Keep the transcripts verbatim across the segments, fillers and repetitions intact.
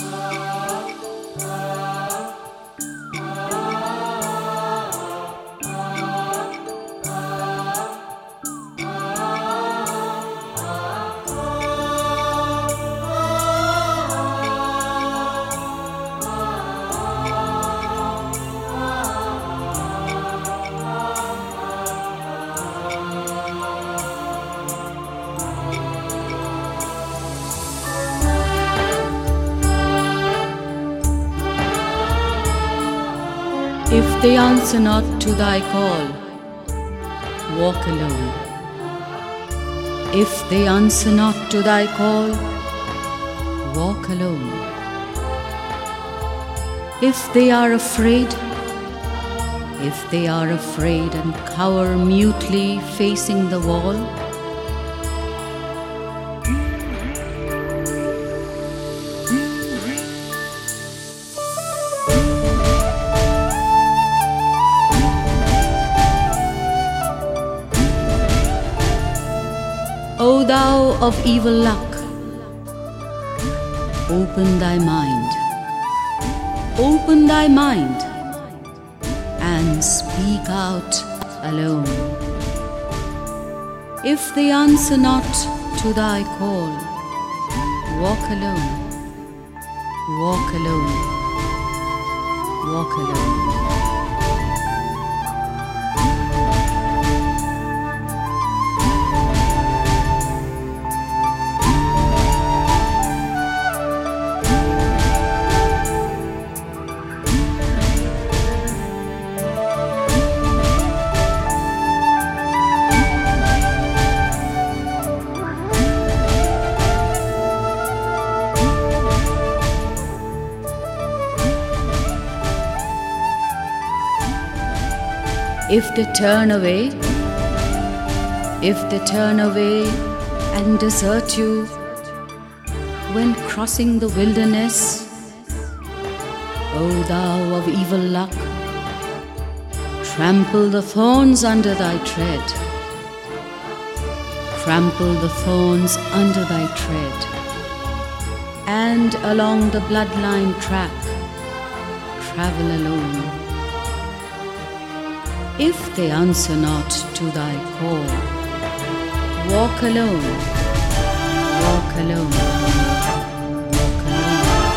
If they answer not to thy call, walk alone. If they answer not to thy call, walk alone. If they are afraid, if they are afraid and cower mutely facing the wall, O thou of evil luck, open thy mind, open thy mind, and speak out alone. If they answer not to thy call, walk alone, walk alone, walk alone. If they turn away, if they turn away and desert you when crossing the wilderness, O thou of evil luck, trample the thorns under thy tread, trample the thorns under thy tread, and along the bloodline track, travel alone. If they answer not to thy call, walk alone, walk alone, walk alone.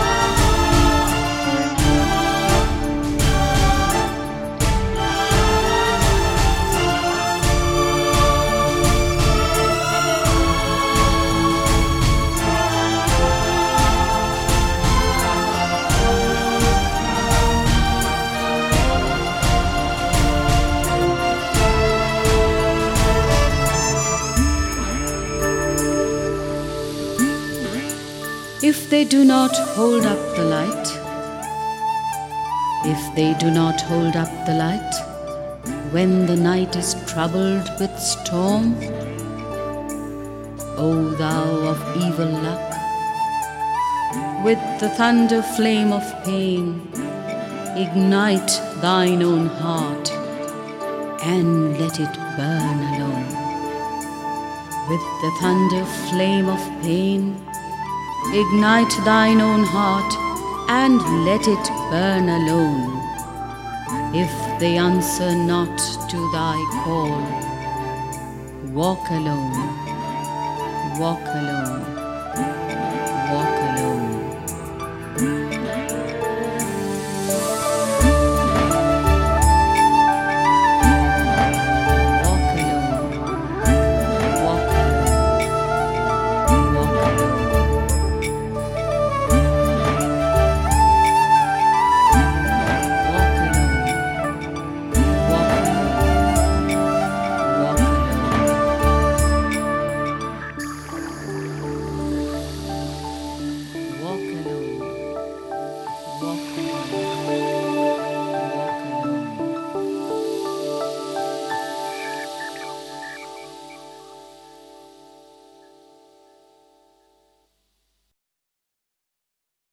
If they do not hold up the light, if they do not hold up the light, when the night is troubled with storm, O thou of evil luck, with the thunder flame of pain, ignite thine own heart and let it burn alone. With the thunder flame of pain, ignite thine own heart and let it burn alone. If they answer not to thy call, walk alone, walk alone.